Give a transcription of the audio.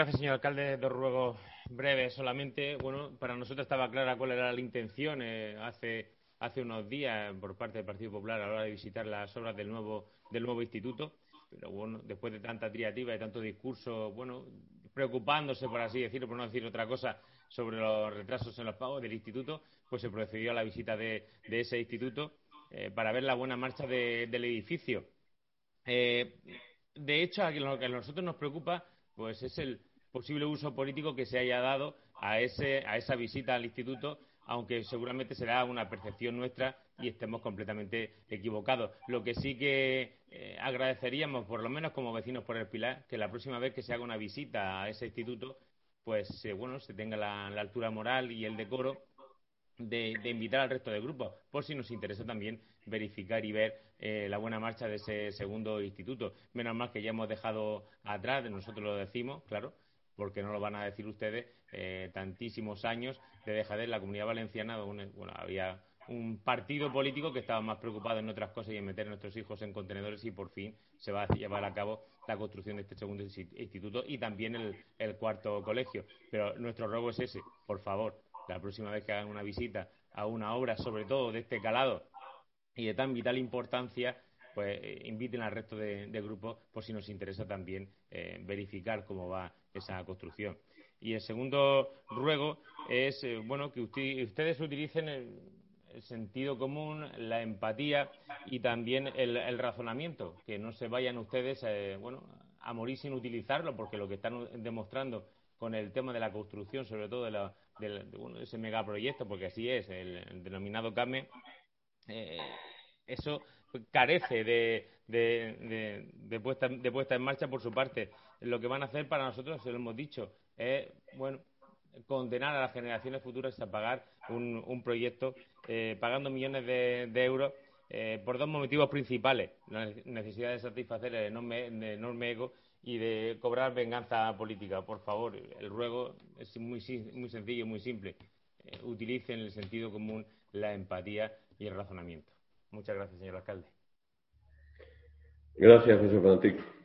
Gracias, señor alcalde. Dos ruegos breves solamente. Bueno, para nosotros estaba clara cuál era la intención hace unos días por parte del Partido Popular a la hora de visitar las obras del nuevo instituto. Pero bueno, después de tanta triativa y tanto discurso, bueno, preocupándose, por así decirlo, por no decir otra cosa, sobre los retrasos en los pagos del instituto, pues se procedió a la visita de ese instituto para ver la buena marcha del edificio. Eh, de hecho, lo que a nosotros nos preocupa, pues es el posible uso político que se haya dado a esa visita al instituto, aunque seguramente será una percepción nuestra y estemos completamente equivocados. Lo que sí que agradeceríamos, por lo menos como vecinos por el Pilar, que la próxima vez que se haga una visita a ese instituto, pues bueno, se tenga la altura moral y el decoro de invitar al resto de grupos, por si nos interesa también verificar y ver la buena marcha de ese segundo instituto. Menos mal que ya hemos dejado atrás, nosotros lo decimos, claro, porque no lo van a decir ustedes, tantísimos años de dejadez en la Comunidad Valenciana, donde bueno, había un partido político que estaba más preocupado en otras cosas y en meter a nuestros hijos en contenedores, y por fin se va a llevar a cabo la construcción de este segundo instituto y también el cuarto colegio. Pero nuestro ruego es ese, por favor, la próxima vez que hagan una visita a una obra, sobre todo de este calado y de tan vital importancia, pues inviten al resto de grupos por si nos interesa también verificar cómo va esa construcción. Y el segundo ruego es bueno, que ustedes utilicen el sentido común, la empatía y también el razonamiento, que no se vayan ustedes bueno, a morir sin utilizarlo, porque lo que están demostrando con el tema de la construcción, sobre todo bueno, ese megaproyecto, porque así es, el denominado CAME, eh, eso carece de puesta en marcha por su parte. Lo que van a hacer para nosotros, se lo hemos dicho, es, bueno, condenar a las generaciones futuras a pagar un proyecto pagando millones de euros por dos motivos principales: la necesidad de satisfacer el enorme ego y de cobrar venganza política. Por favor, el ruego es muy sencillo, muy simple. Utilicen el sentido común, la empatía y el razonamiento. Muchas gracias, señor alcalde. Gracias, José Francisco.